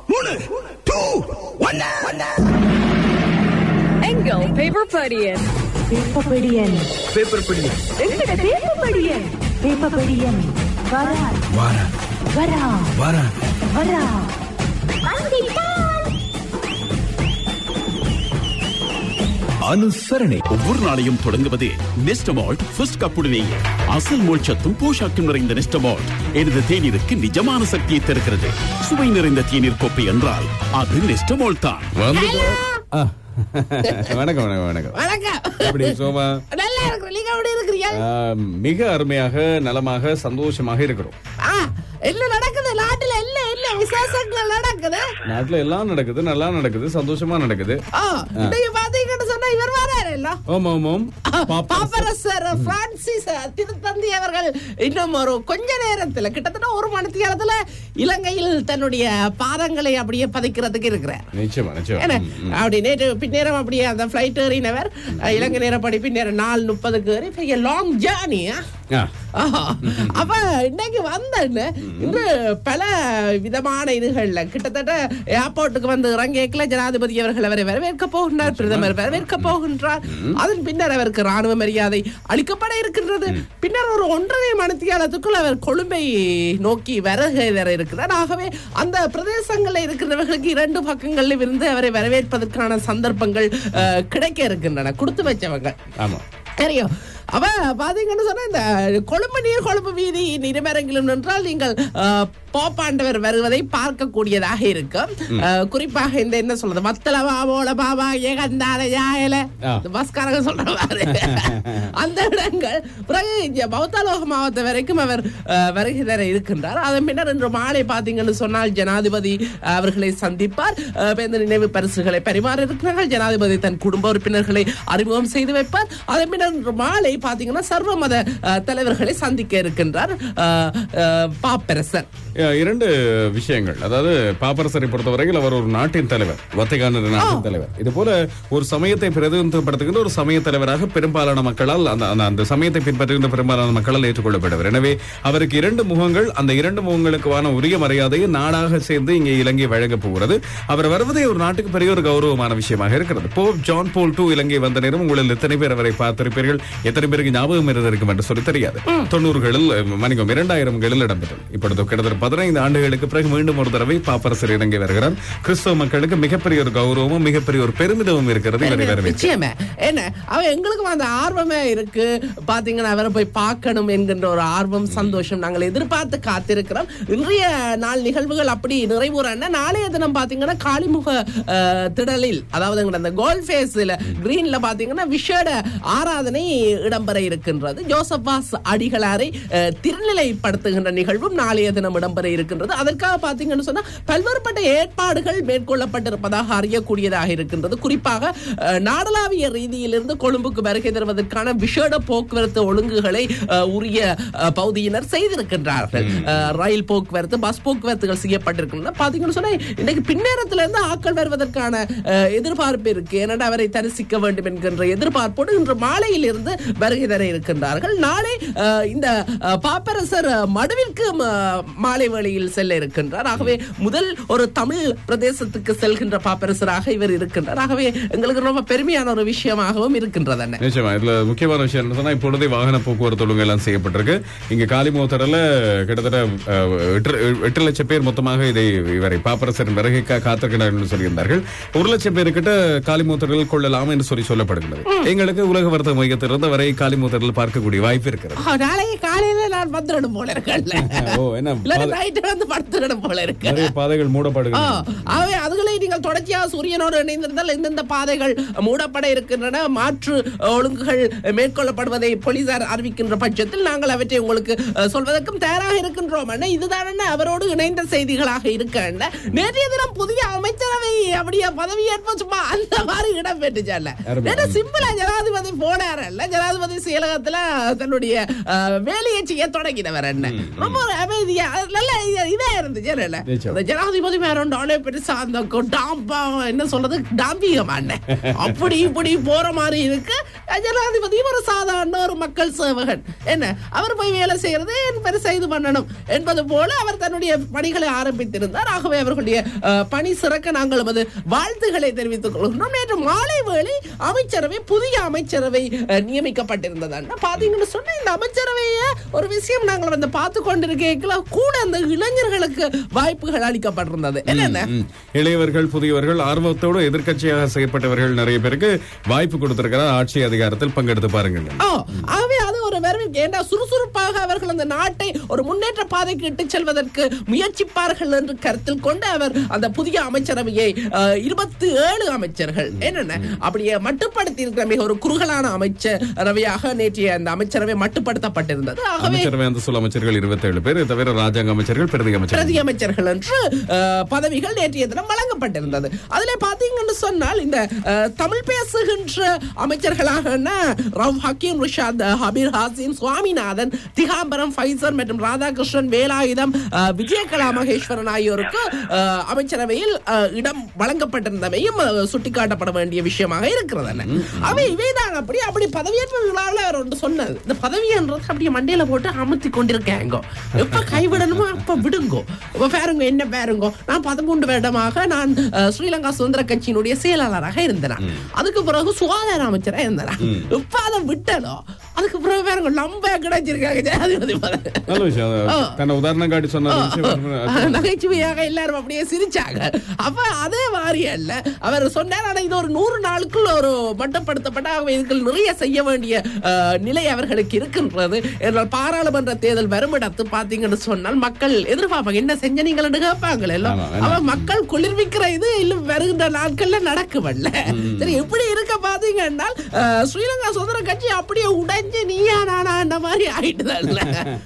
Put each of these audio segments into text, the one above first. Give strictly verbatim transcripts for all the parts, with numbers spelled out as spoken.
மூணு டூ ஒன்னு. எங்கள் பேப்பர் படியன் பேப்பர் படியன் பேப்பர் படியன் எங்கட பேப்பர் படியன் பேப்பர் படியன் வரா வார வரா வார வரா அனுசரணை. ஒவ்வொரு நாளையும் தொடங்குவது நெஸ்டமால்ட் ஃபர்ஸ்ட் கப்புடனேயே. அசல் மோட்சத்தும் போஷாக்கும் நிறைந்த நெஸ்டமால்ட் எனது தேநீருக்கு நிஜமான சக்தியை தருகிறது. சுவை நிறைந்த தேநீர் கோப்பை என்றால் அது நெஸ்டமால்ட் தான். வணக்கம் வணக்கம் வணக்கம் வணக்கம். எப்படி சோமா? நல்லா இருக்கிறோம். நீங்க எப்படி இருக்கிறீங்க? மிக அருமையாக நலமாக சந்தோஷமாக இருக்கிறோம். என்ன நடக்குது நாட்டுல? என்ன என்ன விசேஷங்கள் நடக்குது? நாட்டுல எல்லாம் நடக்குது, நல்லா நடக்குது, சந்தோஷமா நடக்குது. இன்னைக்கு பாத்தீங்கன்னு சொன்னா இவர் வராரு இல்ல? ஆமா ஆமாம். பாப்பரசர் பிரான்சிஸ் திருத்தந்தி அவர்கள் இன்னும் ஒரு கொஞ்ச நேரத்துல கிட்டத்தட்ட ஒரு மணி நேரத்துல இலங்கையில் தன்னுடைய பாதங்களை அப்படியே பதிக்கிறதுக்கு இருக்கிறார். நிச்சயமா நிச்சயமா. அப்படி நேற்று பின்னேரம் அப்படியே அந்த பிளைட் ஏறினவர் இலங்கை நேரப்படி பின்னேரம் நாலு முப்பதுக்கு ஏறி பெரிய லாங் ஜேர்னி. அப்ப இன்னைக்கு வந்த இன்று பல விதமான இதுகள்ல கிட்டத்தட்ட ஏர்போர்ட்டுக்கு வந்து இறங்கியக்குள்ள ஜனாதிபதி அவர்கள் அவரை வரவேற்க போகின்றார், பிரதமர் வரவேற்க போகின்றார். அதன் பின்னர் அவருக்கு ராணுவ மரியாதை அளிக்கப்பட இருக்கின்றது. பின்னர் ஒரு ஒன்றரை மணித்தியாலத்துக்குள் அவர் கொழும்பை நோக்கி வருகை வர இருக்கிறார். ஆகவே அந்த பிரதேசங்களில் இருக்கிறவர்களுக்கு இரண்டு பக்கங்களில் இருந்து அவரை வரவேற்பதற்கான சந்தர்ப்பங்கள் கிடைக்க இருக்கின்றன, கொடுத்து வச்சவங்க. ஆமா தெரியும். அவ பாத்தீங்கன்னு சொன்னா இந்த கொழும்பு நீர் கொழும்பு வீதி நிறமரங்கிலும் நின்றால் நீங்கள் போப்பாண்டவர் வருவதை பார்க்கக்கூடியதாக இருக்கும். குறிப்பாக இந்த என்ன சொல்றது மத்தள பாபோல பாபா ஏகந்தால யாயல பஸ்காரங்க சொல்றாரு அந்த இடங்கள். பிறகு பௌத்தாலோக மாவட்டம் வரைக்கும் அவர் வருகை தர இருக்கின்றார். அதன் பின்னர் இன்று மாலை பாத்தீங்கன்னு சொன்னால் ஜனாதிபதி அவர்களை சந்திப்பார். நினைவு பரிசுகளை பரிமாற இருக்கிறார்கள். ஜனாதிபதி தன் குடும்ப உறுப்பினர்களை அறிமுகம் செய்து வைப்பார். அதன் பின்னர் இன்று மாலை பாத்தீங்கன்னா சர்வ மத தலைவர்களை சந்திக்க இருக்கின்றார் பாப்பரசர். இரண்டு விஷயங்கள். அதாவது பாப்பரசரை பொறுத்தவரையில் அவர் ஒரு நாட்டின் தலைவர், வத்திகான் நாட்டின் தலைவர். இது போல ஒரு சமயத்தை பிரதிநிதித்துவப்படுத்துகின்ற ஒரு சமய தலைவராக பெரும்பாலான மக்களால் அந்த அந்த சமயத்தை பின்பற்றுகின்ற பெரும்பாலான மக்களால் ஏற்றுக்கொள்ளப்பட்டவர். எனவே அவருக்கு இரண்டு முகங்கள். அந்த இரண்டு முகங்களுக்கான உரிய மரியாதையை நாடாக சேர்ந்து இங்கே இலங்கை வழங்க போகிறது. அவர் வருவதே ஒரு நாட்டுக்கு பெரிய ஒரு கௌரவமான விஷயமாக இருக்கிறது. Pope John Paul two Ilangai வந்த நேரம் உங்களில் எத்தனை பேர் அவரை பார்த்திருப்பீர்கள், எத்தனை பேருக்கு ஞாபகம் இருந்திருக்கும் என்று சொல்லி தெரியாது. தொண்ணூறுகளில் மணிக்கம் இரண்டாயிரம்களில் இடம்பெற்றது. இப்பொழுது கிட்டத்தட்ட பதினைந்து ஆண்டுகளுக்கு பிறகு மீண்டும் ஒரு தடவை பாப்பரசர் இறங்கி வருகிறார். கிறிஸ்தவ மக்களுக்கு மிகப்பெரிய ஒரு கௌரவமும் மிகப்பெரிய ஒரு பெருமிதமும் இருக்கிறது. என்ன அவ எங்களுக்கு அந்த ஆர்வமே இருக்கு பாத்தீங்கன்னா அவரை போய் பார்க்கணும் என்கின்ற ஒரு ஆர்வம், சந்தோஷம் நாங்கள் எதிர்பார்த்து காத்திருக்கிறோம். இன்றைய நாள் நிகழ்வுகள் அப்படி நிறைவுற நாளைய தினம் பாத்தீங்கன்னா காளிமுக திடலில், அதாவது அந்த கோல்ட் ஃபேஸ்ல கிரீன்ல பாத்தீங்கன்னா விஷேட ஆராதனை இடம்பெற இருக்கின்றது. ஜோசப்பாஸ் அடிகளாரை திருநிலைப்படுத்துகின்ற நிகழ்வும் நாளைய தினம் இடம்பெற இருக்கின்றது. அதற்காக பாத்தீங்கன்னு சொன்னா பல்வேறுபட்ட ஏற்பாடுகள் மேற்கொள்ளப்பட்டிருப்பதாக அறியக்கூடியதாக இருக்கின்றது. குறிப்பாக நாடளாவிய ரீதியிலிருந்து கொழும்புக்கு வருகை தருவதற்கான விஷேட போக்குவரத்து ஒழுங்குகளை உரிய பகுதியினர் செய்திருக்கின்றார்கள். ரயில் போக்குவரத்து, பஸ் போக்குவரத்துகள் செய்யப்பட்டிருக்கின்றன. பாத்தீங்கன்னு சொன்னா இன்னைக்கு பின்னேரத்துல இருந்து ஆட்கள் வருவதற்கான எதிர்பார்ப்பு இருக்கு. ஏனென்றால் அவரை தரிசிக்க வேண்டும் என்கின்ற எதிர்பார்ப்போடு இன்று மாலையில் இருந்து வருகை தர இருக்கின்றார்கள். நாளை இந்த பாப்பரசர் மடுவிற்கு மாலை வேளையில் செல்ல இருக்கின்றார். ஆகவே முதல் ஒரு தமிழ் பிரதேசத்துக்கு செல்கின்ற பாப்பரசராக இவர் இருக்கின்றார். ஆகவே எங்களுக்கு ரொம்ப பெருமையான ஒரு விஷயமாகவும் இருக்கின்றது. நிச்சயமா இதுல முக்கியமான விஷயம் சொன்னா இப்பொழுதே வாகன போக்குவரத்து ஒழுங்கு எல்லாம் செய்யப்பட்டிருக்கு. இங்க காலிமுகத்திடல கிட்டத்தட்ட எட்டு லட்சம் பேர் மொத்தமாக இதை இவரை பாப்பரசரின் வருகைக்காக காத்திருக்கிறார்கள் என்று சொல்லியிருந்தார்கள். ஒரு லட்சம் பேருக்கிட்ட காலிமுகத்திடல் கொள்ளலாம் என்று சொல்லி சொல்லப்படுகிறது. எங்களுக்கு உலக வர்த்தக மையத்திலிருந்து வரை காலிமுகத்திடல் பார்க்கக்கூடிய வாய்ப்பு இருக்கிறது. நாளைக்கு காலையில நான் வந்துடும் போல இருக்கேன். பாதைகள் மூடப்படுகிறது. அதுகளை நீங்கள் தொடர்ச்சியாக சூரியனோடு இணைந்திருந்தால் எந்தெந்த பாதைகள் மூடப்பட இருக்கின்றன, மாற்று ஒழுங்குகள் மேற்கொள்ளப்படுவதை போலீசார் அறிவிக்கின்ற பட்சத்தில் நாங்கள் அவற்றை உங்களுக்கு சொல்வதற்கும் தயாராக இருக்கின்றோம். இதுதான் அவரோடு இணைந்த செய்திகளாக இருக்க. நேற்றைய தினம் புதிய அமைச்சரவை அப்படியே பதவியேற்பு சும்மா அந்த மாதிரி இடம் பெற்றுச்சல்ல. சிம்பிளா ஜனாதிபதி போனாரல்ல, ஜனாதிபதி ஜனாதிபதி செயலகத்துல தன்னுடைய வேலையை செய்ய தொடங்கினவர் என்ன ரொம்ப ஒரு அமைதியா நல்ல இதா இருந்துச்சு. அந்த ஜனாதிபதி வேற ஒன்று பெருசா அந்த என்ன சொல்றது டாம்பிகமான அப்படி இப்படி போற மாதிரி இருக்கு. ஜனாதிபதி ஒரு சாதாரண ஒரு மக்கள் சேவகன் என்ன அவர் போய் வேலை செய்யறது பெருசா இது பண்ணணும் என்பது போல அவர் தன்னுடைய பணிகளை ஆரம்பித்திருந்தார். ஆகவே அவர்களுடைய பணி சிறக்க நாங்கள் நமது வாழ்த்துக்களை தெரிவித்துக் கொள்கிறோம். நேற்று மாலை வேளை அமைச்சரவை புதிய அமைச்சரவை நியமிக்கப்பட்டிருந்தது. பாத்தீங்கன்னு சொன்னா இந்த அமைச்சரவைய ஒரு விஷயம் நாங்கள் வந்து பார்த்து கொண்டிருக்கல கூட அந்த இளைஞர்களுக்கு வாய்ப்புகள் அளிக்கப்பட்டிருந்தது. என்னென்ன இளையவர்கள் புதியவர்கள் ஆர்வத்தோடு எதிர்க்கட்சியாக செயற்பட்டவர்கள் நிறைய பேருக்கு வாய்ப்பு கொடுத்திருக்கிறார் ஆட்சி அதிகாரத்தில் பங்கெடுத்து பாருங்கள். ஆகவே அது ஒரு வரவேற்பு. ஏன்னா சுறுசுறுப்பாக அவர்கள் அந்த நாட்டை ஒரு முன்னேற்ற பாதைக்கு இட்டு செல்வதற்கு முயற்சிப்பார்கள் என்று கருத்தில் கொண்டு அவர் அந்த புதிய அமைச்சரவையை இருபத்தி ஏழு அமைச்சர்கள் என்னென்ன அப்படியே மட்டுப்படுத்தி இருக்கிற மிக ஒரு குறுகலான அமைச்சரவையாக நேற்றைய அந்த அமைச்சரவை மட்டுப்படுத்தப்பட்டிருந்தது. ஆகவே அமைச்சர்கள் இருபத்தி ஏழு பேர் தவிர ராஜாங்க அமைச்சர்கள் பிரதி அமைச்சர்கள் பிரதி அமைச்சர்கள் என்று பதவிகள் நேற்றைய தினம் வழங்கப்பட்டிருந்தது. அதிலே பாத்தீங்கன்னு சொன்னால் இந்த தமிழ் பேசுகின்ற அமைச்சர்களாக ரவ் ஹக்கீம் ரிஷாத் ஹபீர் ஹாசிம் சுவாமிநாதன் திகாம்பரம் ஃபைசர் மற்றும் ராதாகிருஷ்ணன் வேலாயுதம் விஜயகலா மகேஸ்வரன் ஆகியோருக்கு அமைச்சரவையில் இடம் வழங்கப்பட்டிருந்தமையும் சுட்டிக்காட்டப்பட வேண்டிய விஷயமாக இருக்கிறது. அவை இவைதான் அப்படி அப்படி பதவியேற்பு விழாவில் அவர் ஒன்று சொன்னது. இந்த பதவி என்றது அப்படியே மண்டையில போட்டு அமர்த்தி கொண்டிருக்காங்க. எப்ப கைவிடணுமோ அப்ப விடுங்கோ. பாருங்க என்ன பாருங்க, நான் பதிமூன்று வருடமாக நான் ஸ்ரீலங்கா சுதந்திர கட்சியினுடைய செயலாளராக இருந்தேன். அதுக்கு பிறகு சுகாதார அமைச்சராக இருந்தேன். இப்ப அதை விட்டதோ அதுக்கு பிறகு பாருங்க நம்ப கிடைச்சிருக்காங்க ஜனாதிபதி உதாரணம் காட்டி சொன்ன நகைச்சுவையாக எல்லாரும் அப்படியே சிரிச்சாங்க. அப்ப அதே மாதிரி அல்ல அவர் சொன்னார். ஆனா இது ஒரு நூறு நாளுக்குள் ஒரு மட்டுப்படுத்தப்பட்ட இதுக்கு நிறைய செய்ய வேண்டிய நிலை அவர்களுக்கு இருக்கின்றது. என்றால் பாராளுமன்ற தேர்தல் வருமிடத்து பாத்தீங்கன்னு சொன்னால் மக்கள் எதிர்பார்ப்பாங்க என்ன செஞ்ச நீங்கள் கேட்பாங்க எல்லாம். அவன் மக்கள் குளிர்விக்கிற இது இல்ல வருகின்ற நாட்கள்ல நடக்குவல்ல. சரி எப்படி இருக்க பாத்தீங்கன்னா ஸ்ரீலங்கா சுதந்திர கட்சி அப்படியே உடைஞ்சு நீயா நானா அந்த மாதிரி ஆயிட்டுதான்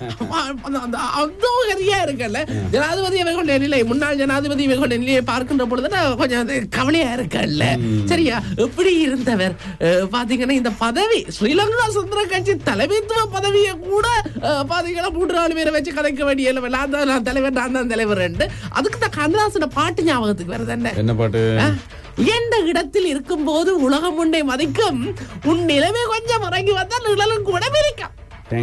இருக்கல. ஜனாதிபதி அவர்களுடைய நிலை முன்னாள் ஜனாதிபதி அவர்களுடைய நிலையை பார்க்கின்ற பொழுது கொஞ்சம் கவலையா இருக்கல்ல. சரியா எப்படி இருந்தவர் பாத்தீங்கன்னா இந்த பதவி ஸ்ரீலங்கா சுதந்திர கட்சி தலைமைத்துவ பதவியை கூட பாத்தீங்கன்னா மூன்று நாலு பேரை வச்சு கலைக்க வேண்டிய நான் தான் நான் தலைவர் நான் தான் தலைவர். அதுக்கு தான் கண்ணதாசன பாட்டு ஞாபகத்துக்கு வருது. என்ன பாட்டு? எந்த இடத்தில் இருக்கும் போது உலகம் உன்னை மதிக்கும், உன் நிலைமை கொஞ்சம் இறங்கி வந்தால் நிழலும் கூட மிதிக்கும்.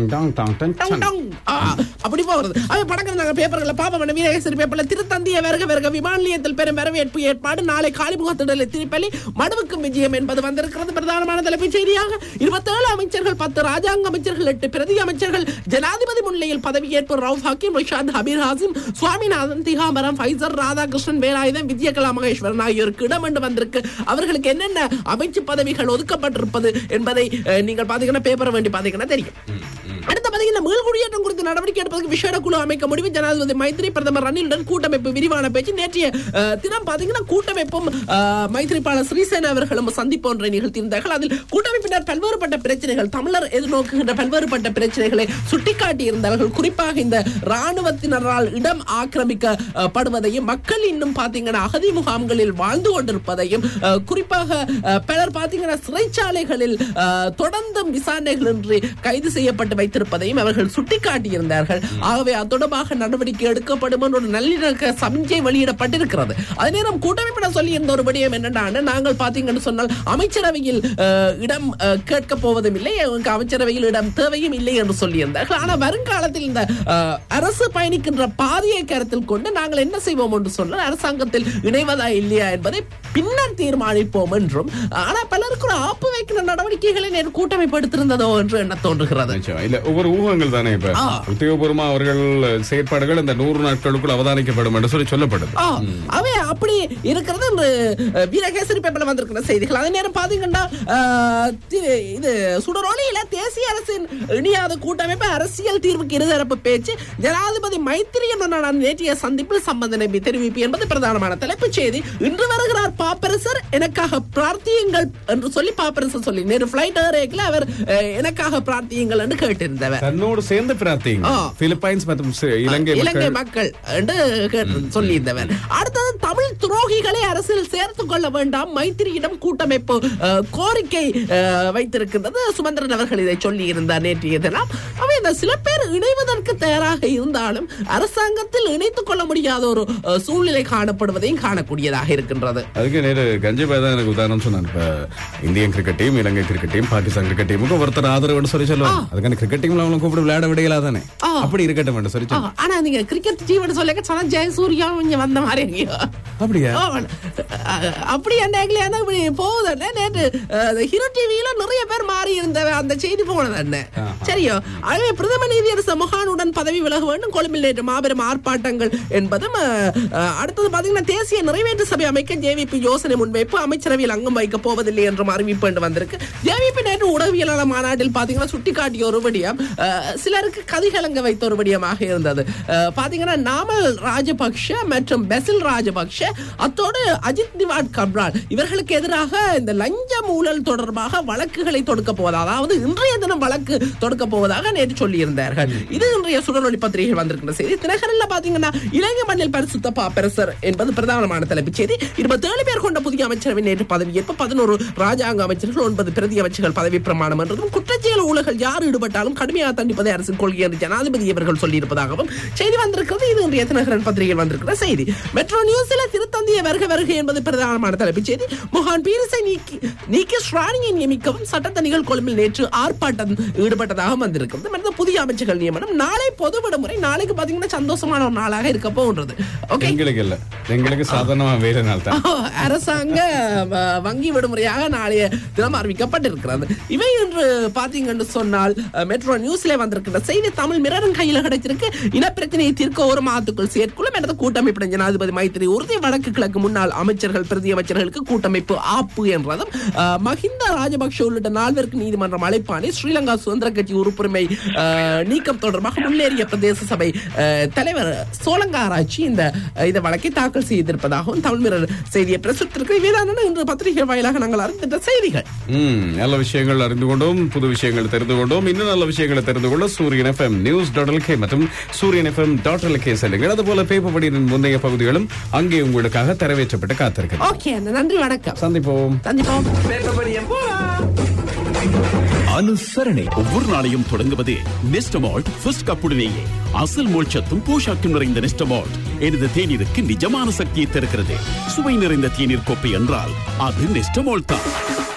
அப்படி போகிறது. அவன் படங்கள் நாங்கள் பேப்பர்களை பாப்போம். வீரகேசரி பேப்பர்ல திருத்தந்திய வருக வருக விமான நிலையத்தில் பெரும் வரவேற்பு ஏற்பாடு நாளை காலிமுகத்திடலில் திருப்பலி மடுவுக்கும் விஜயம் என்பது வந்திருக்கிறது பிரதானமான தலைப்புச் செய்தியாக. இருபத்தி ஏழு அமைச்சர்கள் பத்து ராஜாங்க அமைச்சர்கள் எட்டு பிரதி அமைச்சர்கள் ஜனாதிபதி முன்னிலையில் பதவியேற்பு ரவ் ஹக்கீம் ரிஷாத் ஹபீர் ஹாசிம் சுவாமிநாதன் திகாம்பரம் ஃபைசர் ராதாகிருஷ்ணன் வேலாயுதம் விஜயகலா மகேஸ்வரன் ஆகியோருக்கு இடம் என்று வந்திருக்கு. அவர்களுக்கு என்னென்ன அமைச்சு பதவிகள் ஒதுக்கப்பட்டிருப்பது என்பதை நீங்கள் பாத்தீங்கன்னா பேப்பரை வேண்டி பாத்தீங்கன்னா தெரியும். அடுத்த பாத்தீங்கன்னா மீள்குடியேற்றம் குறித்து நடவடிக்கை எடுப்பதற்கு விசேட குழு அமைக்க முடிவு ஜனாதிபதி மைத்ரி பிரதமர் ரணிலுடன் கூட்டமைப்பு விரிவான பேச்சு. நேற்றைய தினம் பாத்தீங்கன்னா கூட்டமைப்பும் மைத்ரிபால ஸ்ரீசேனா அவர்களும் சந்திப்பு ஒன்றை நிகழ்த்தியிருந்தார்கள். அதில் கூட்டமைப்பினர் பல்வேறுபட்ட பிரச்சனைகள் தமிழர் எதிர்நோக்குகின்ற பல்வேறுபட்ட பிரச்சனைகளை சுட்டிக்காட்டி இருந்தார்கள். குறிப்பாக இந்த ராணுவத்தினரால் இடம் ஆக்கிரமிக்கப்படுவதையும் மக்கள் இன்னும் பாத்தீங்கன்னா அகதி முகாம்களில் வாழ்ந்து கொண்டிருப்பதையும் குறிப்பாக பலர் பாத்தீங்கன்னா சிறைச்சாலைகளில் தொடர்ந்தும் விசாரணைகளின்றி கைது செய்யப்பட்டு வைத்திருப்பதையும் அவர்கள் சுட்டிக்காட்டியிருந்தார்கள். ஆகவே அது தொடர்பாக நடவடிக்கை எடுக்கப்படும் என்று ஒரு நல்லிணக்க சமிஞ்சை வெளியிடப்பட்டிருக்கிறது. அதே நேரம் கூட்டமைப்பினர் சொல்லி இருந்த ஒரு விடயம் என்னென்ன நாங்கள் பாத்தீங்கன்னு சொன்னால் அமைச்சரவையில் இடம் கேட்க போவதும் இல்லை, அமைச்சரவையில் இடம் தேவையும் இல்லை என்று சொல்லியிருந்தார்கள். ஆனால் வருங்காலத்தில் இந்த அரசு பயணிக்கின்ற பாதையை கருத்தில் கொண்டு நாங்கள் என்ன செய்வோம் என்று சொன்னால் அரசாங்கத்தில் இணைவதா இல்லையா என்பதை பின்னர் தீர்மானிப்போம் என்றும், ஆனால் பலருக்கு ஆப்பு வைக்கிற நடவடிக்கைகளை நேற்று கூட்டமைப்பு எடுத்திருந்ததோ என்று என்ன தோன்றுகிறது. இல்ல ஒவ்வொரு ஊகங்கள் தானே இப்ப உத்தியோகபூர்வமா அவர்கள் செயற்பாடுகள் இந்த நூறு நாட்களுக்குள் அவதானிக்கப்படும் என்று சொல்லி சொல்லப்படுது. அவை அப்படி இருக்கிறது என்று வீரகேசரி பேப்பர்ல வந்திருக்கிற செய்திகள். அதே நேரம் பாத்தீங்கன்னா இது சுடரொலியில தேசிய அரசின் இணையாத கூட்டமைப்பு அரசியல் தீர்வுக்கு இருதரப்பு பேச்சு ஜனாதிபதி மைத்திரி நேற்றைய சந்திப்பில் சம்பந்த நம்பி தெரிவிப்பு என்பது பிரதானமான தலைப்புச் செய்தி. இன்று வருகிறார் பாப்பரசர் எனக்காக பிரார்த்தியுங்கள் என்று சொல்லி பாப்பரசர் சொல்லி நேரு பிளைட் ஏறேக்கல அவர் எனக்காக பிரார்த்தியுங்கள் என்று கேட்டிருந்தவர். என்னோடு சேர்ந்து பிரார்த்திங்க. பிலிப்பைன்ஸ் மற்றும் இலங்கை இலங்கை மக்கள் என்று சொல்லியிருந்தவர். அடுத்தது தமிழ் துரோகிகளை அரசியல் சேர்த்துக் கொள்ள வேண்டாம், மைத்திரியிடம் கூட்டமைப்பு கோரிக்கை வைத்திருக்கின்றது. சுமந்திரன் அவர்கள் இதை சொல்லி இருந்தார் நேற்றைய தினம். அவை இந்த சில பேர் இணைவதற்கு தயாராக இருந்தாலும் அரசாங்கத்தில் இணைத்துக் கொள்ள முடியாத ஒரு சூழ்நிலை காணப்படுவதையும் காணக்கூடியதாக இருக்கின்றது. அதுக்கு நேரு கஞ்சிபாய் தான் எனக்கு உதாரணம் சொன்னார். இப்ப Indian cricket team, Ilangai cricket team, Pakistan cricket டீமுக்கு ஒருத்தர் ஆதரவுன்னு சொல்லி சொல்லுவாங்க. அதுக்கான கிரிக்கெட் டீம்ல அவங்க கூப்பிட்டு விளையாட விடையில தானே அப்படி இருக்கட்டும் சொல்லி. ஆனா நீங்க கிரிக்கெட் டீம் சொல்ல சொன்னா ஜெயசூர்யா இங்க வந்த மாதிரி அப்படியா அப்படி என்ன போகுது. நேற்று ஹீரோ டிவியில நிறைய பேர் மாறி இருந்த அந்த செய்தி போனது என்ன சரியோ. ஆகவே பிரதம நீதியரசர் மொஹானுடன் பதவி விலக வேண்டும், கொழும்பில் நேற்று மாபெரும் ஆர்ப்பாட்டங்கள் என்பதும். அடுத்தது பாத்தீங்கன்னா தேசிய நிறைவேற்று சபை அமைக்க ஜேவிபி யோசனை முன்வைப்பு, அமைச்சரவையில் அங்கம் வைக்க போவதில்லை என்றும் அறிவிப்பு என்று வந்திருக்கு. ஜேவிபி நேற்று உடவியலாளர் மாநாட்டில் பாத்தீங்கன்னா சுட்டிக்காட்டிய ஒரு விடயம் சிலருக்கு கதிகலங்க வைத்த ஒரு விடயமாக இருந்தது. பாத்தீங்கன்னா நாமல் ராஜபக்ஷ மற்றும் பெசில் ராஜபக்ஷ அத்தோடு அஜித் திவாட் கப்ரால் இவர்களுக்கு எதிராக இந்த லஞ்ச ஊழல் தொடர்பாக வழக்குகளை தொடுக்க போவதாக, அதாவது இன்றைய தினம் வழக்கு தொடுக்க போவதாக நேற்று சொல்லி இருந்தார்கள். இது இன்றைய சுடரொளி பத்திரிகையில் வந்திருக்கிற செய்தி. தினகரன்ல பாத்தீங்கன்னா இலங்கை மண்ணில் பரிசுத்த பாப்பரசர் என்பது பிரதானமான தலைப்புச் செய்தி. இருபத்தி ஏழு பேர் கொண்ட புதிய அமைச்சரவை நேற்று பதவியேற்பு, பதினோரு ராஜாங்க அமைச்சர்கள், ஒன்பது பிரதி அமைச்சர்கள் பதவி பிரமாணம் என்றதும் குற்றச்செயல் ஊழல்கள் யார் ஈடுபட்டாலும் கடுமையாக தண்டிப்பதை அரசின் கொள்கை என்று ஜனாதிபதி அவர்கள் சொல்லியிருப்பதாகவும் செய்தி வந்திருக்கிறது. இது இன்றைய தினகரன் பத்திரிகையில் வந்திருக்கிற செய்தி. மெட்ரோ நியூஸ்ல திருத்தந்திய வருக வருக என்பது பிரதானமான தலைப்புச் செய்தி. முகான் பீரிசை நீக்கி நீக்கி ஸ்ரானியை நியமிக்கவும் சட்டத்தணிகள் கொழும்பில் நேற்று ஆர்ப்பாட்டம் ஈடுபட்டதாக வந்திருக்கிறது. மற்ற புதிய அமைச்சர்கள் நியமனம் நாளை பொது விடுமுறை. நாளைக்கு பாத்தீங்கன்னா சந்தோஷமான ஒரு நாளாக இருக்க போன்றது. எங்களுக்கு இல்ல, எங்களுக்கு சாதாரணமா வேலை நாள் தான். அரசாங்க வங்கி விடுமுறையாக நாளைய தினம் அறிவிக்கப்பட்டிருக்கிறது. இவை என்று பாத்தீங்கன்னு சொன்னால் மெட்ரோ நியூஸ்ல வந்திருக்கிற செய்தி. தமிழ் மிரரன் கையில் கிடைச்சிருக்கு. இனப்பிரச்சனையை தீர்க்க ஒரு மாதத்துக்குள் செயற்குழு எனது கூட்டமைப்பு ஜனாதிபதி மைத்திரி உறுதி. வடக்கு கிழக்கு முன்னாள் அமைச்சர்கள் பிரதி அமைச்சர்களுக்கு கூட்டமைப்பு ஆப்பு என்றதும். மஹிந்த ராஜபக்ஷ உள்ளிட்ட நால்வருக்கு நீதிமன்றம் அழைப்பானே. ஸ்ரீலங்கா சுதந்திர கட்சி உறுப்புரிமை நீக்கம் தொடர்பாக முன்னேறிய பிரதேச சபை தலைவர் சோலங்காராட்சி இந்த இந்த வழக்கை தாக்கல் செய்திருப்பதாகவும் தமிழ் மிரர் செய்தியை பிரசுத்திருக்கிறது. இவைதான் இன்று பத்திரிகை வாயிலாக நாங்கள் அறிந்த செய்திகள். நல்ல விஷயங்கள் அறிந்து கொண்டோம், புது விஷயங்கள் தெரிந்து கொண்டோம். இன்னும் நல்ல விஷயங்களை தெரிந்து கொள்ள சூரியன் எஃப்எம் நியூஸ் டாட் எல்கே மற்றும் சூரியன் எஃப்எம் டாட் எல்கே செல்லுங்கள். அதுபோல பேப்பபடியின் முந்தைய பகுதிகளும் அங்கே உங்களுக்காக தரவேற்றப்பட்டு காத்திருக்கிறது. ஓகே, நன்றி, வணக்கம். சந்திப்போம் சந்திப்போம். அனுசரணை ஒவ்வொரு நாளையும் தொடங்குவது நெஸ்டமால்ட் ஃபர்ஸ்ட் கப்புடனேயே. அசல் மோட்சத்தும் போஷாக்கும் நிறைந்த நெஸ்டமால்ட் எனது தேநீருக்கு நிஜமான சக்தியை தருகிறது. சுவை நிறைந்த தேநீர் கோப்பை என்றால் அது நெஸ்டமால்ட் தான்.